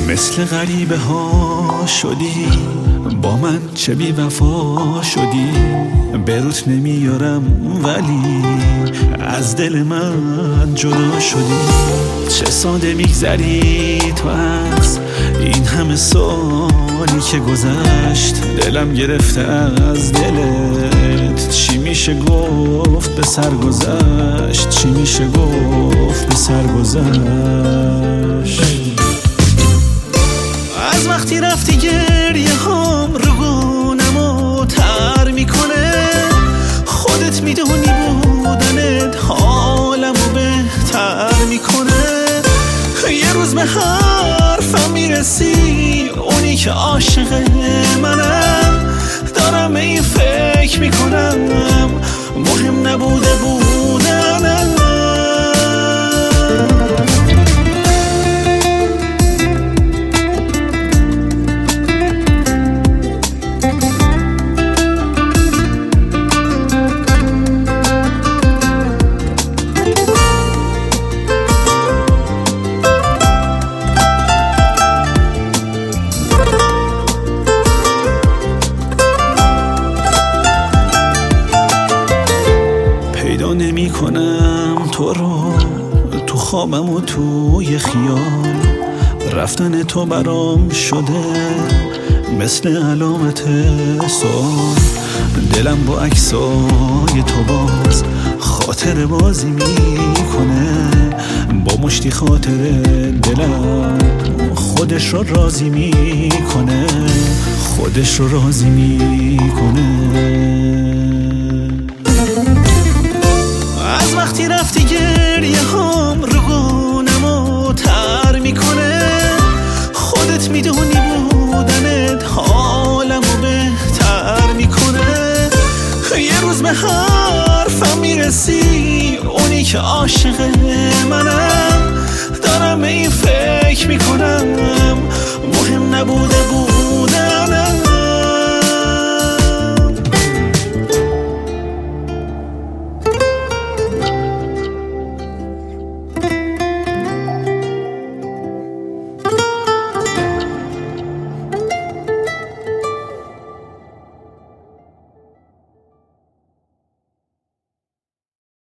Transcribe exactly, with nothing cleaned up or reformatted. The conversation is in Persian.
مثل غریبه ها شدی، با من چه بی وفا شدی. به روت نمیارم ولی از دل من جدا شدی. چه ساده میگذری تو از این همه سالی که گذشت. دلم گرفته از دلت، چی میشه گفت به سر گذشت، چی میشه گفت به سر گذشت. از وقتی رفتی گریه هام رو گونمو تر میکنه. خودت میدونی بودنت حالمو بهتر میکنه. یه روز به حرفم میرسی، اونی که عاشق منم. دارم این فکر میکنم مهم نبوده بودنم. نمی کنم تو رو تو خوابم و توی خیال. رفتن تو برام شده مثل علامت سوال. دلم با عکسای تو باز خاطر بازی میکنه. با مشتی خاطر دلم خودش رو راضی میکنه، خودش رو راضی میکنه. وقتی رفتی گریه هام رو گونمو تر میکنه. خودت میدونی بودنت حالمو بهتر میکنه. یه روز به حرفم میرسی، اونی که عاشق منه.